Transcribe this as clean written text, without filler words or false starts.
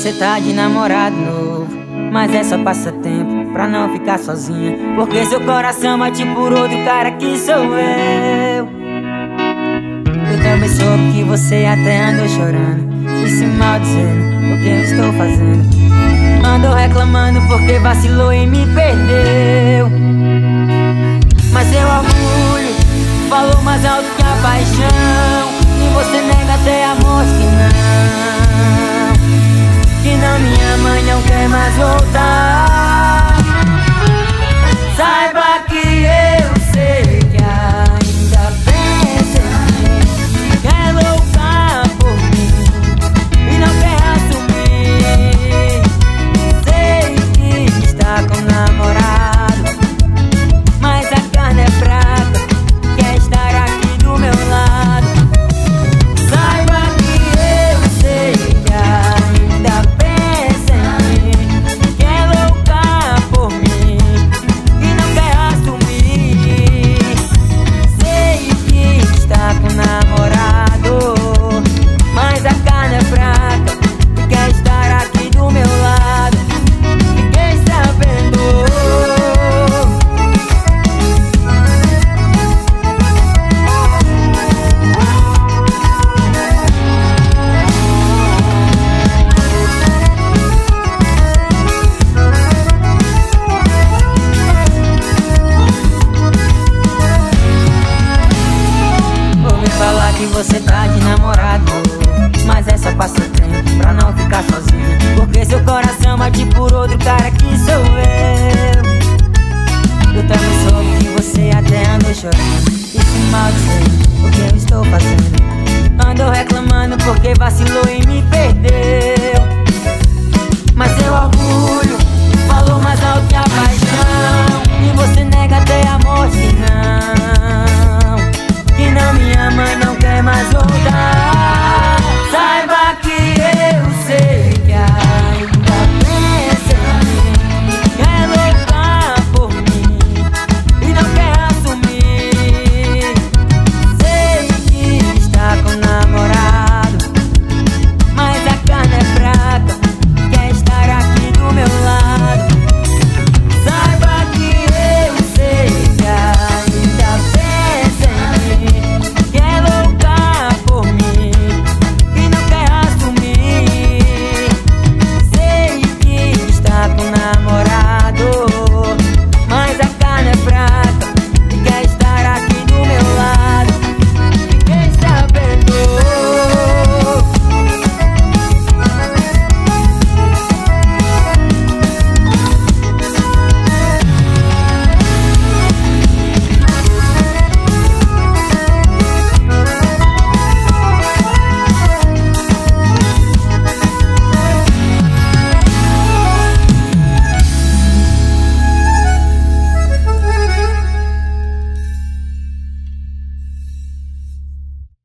você tá de namorado novo, mas é só passatempo pra não ficar sozinha, porque seu coração bate por outro cara que sou eu. Eu também soube que você até andou chorando e se maldizendo o que eu estou fazendo. Andou reclamando porque vacilou e me perdeu. Mas seu orgulho falou mais alto que a paixão, e você nega até a morte que não me ama e não quer mais voltar. Saiba que eu sei que ainda pensa em mim, quer loucar por mim e não quer assumir. Sei que está com namorado, mas a carne é fraca, quer estar aqui do meu lado. Saiba que eu sei que ainda pensa em mim, quer loucar por mim e não quer assumir. Sei que está com namorado, mas a carne é fraca e quer estar aqui do meu lado. Fiquei sabendo. Ouvi falar que você tá de namorado, mas é só passatempo pra não ficar sozinha, porque seu coração bate por outro cara que sou eu. Eu também soube que você até andou chorando e se maldizendo o que eu estou fazendo. Andou reclamando porque vacilou e me perdeu. Mas seu orgulho falou mais alto que a paixão, e você nega até